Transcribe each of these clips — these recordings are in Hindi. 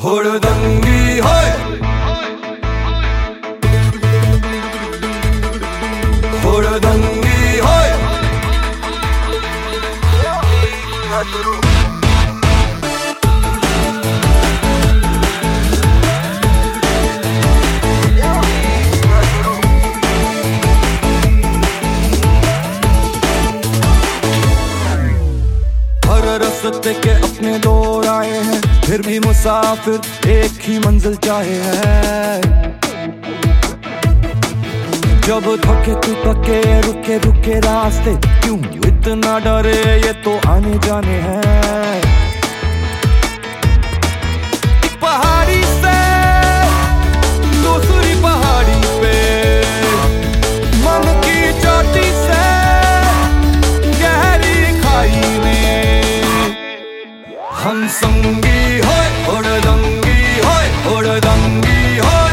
हुड़दंगी होए, हुड़दंगी होए। हर रास्ते के अपने दौर आए हैं, फिर भी मुसाफिर एक ही मंजिल चाहे है। जब थके तू थके, रुके रुके रास्ते, क्यों इतना डरे, ये तो आने जाने हैं। एक पहाड़ी से दूसरी पहाड़ी पे, मन की चोटी से गहरी खाई में, हम संगी होए, हुड़दंगी होए, हुड़दंगी होए।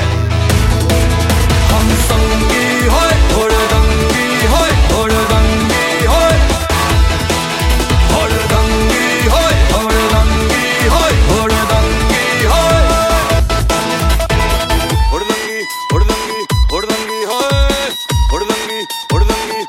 हम संगी होए, हुड़दंगी होए, हुड़दंगी होए। हुड़दंगी होए, हुड़दंगी होए, हुड़दंगी होए। हुड़दंगी, हुड़दंगी, हुड़दंगी होए। हुड़दंगी, हुड़दंगी,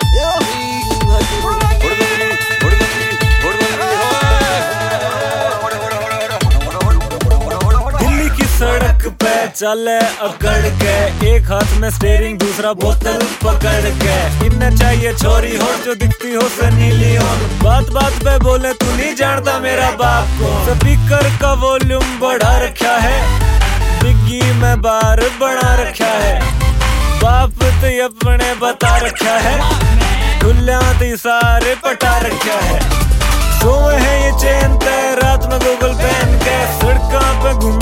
सड़क पे चले अकड़ के, एक हाथ में स्टीयरिंग दूसरा बोतल पकड़ के। इन्हें चाहिए छोरी हो जो दिखती हो सनी लियोन, बात बात पे बोले तू नहीं जानता मेरा बाप को। स्पीकर का वॉल्यूम बढ़ा रखा है, बिग्गी में बार बना रखा है। बाप तो अपने बता रखा है, खुल्ला ती सारे पटा रखा है। सोए है ये चैन पे रात में गूगल पहन के, सड़कों पे घूम